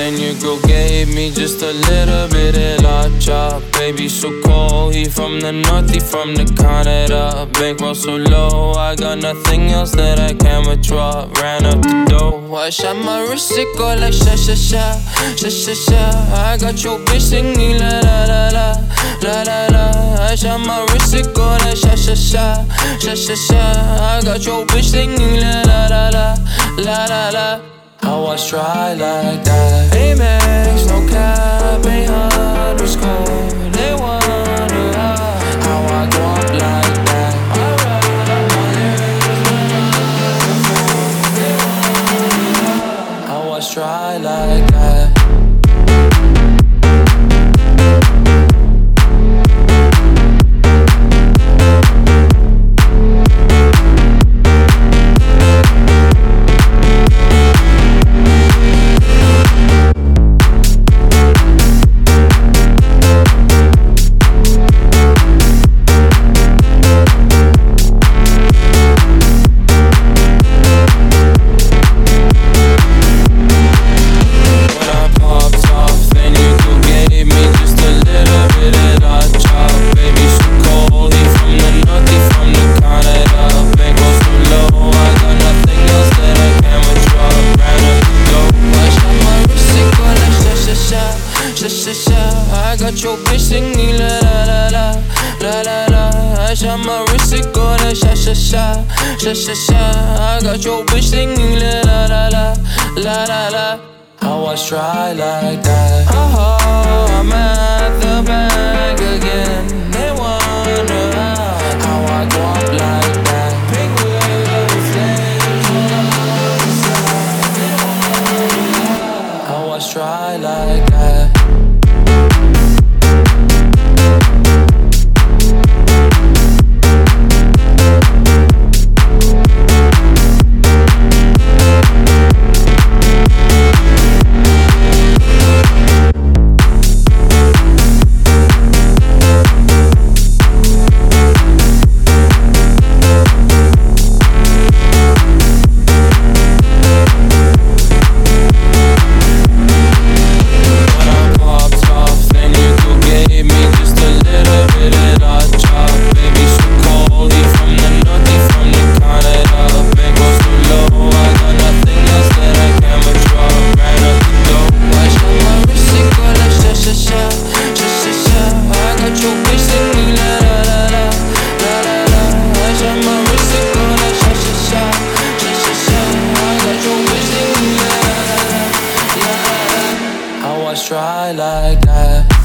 Then your girl gave me just a little bit of la chop. Baby so cold, he from the north, he from the Canada. Bankroll so low, I got nothing else that I can withdraw. Ran up the dough, I shot my wrist, it go like sha sha sha, sha sha sha. I got your bitch singing la la la la, la la la. I shot my wrist, it go like sha sha sha, sha sha sha. I got your bitch singing la la la la, la la la. I was dry like that. Amex, no cap, 800 score. They wonder how I go up like that. I was dry like that. I got your bitch singing la la la la, la la la. I shot my wrist, it go like sha sha sha, sha sha sha. I got your bitch singing la la la la, la la la. I was dry like that. Oh, I'm at the bank again. They wonder how I go up like that. Pink wheels, flames, I was dry like that. Try like that.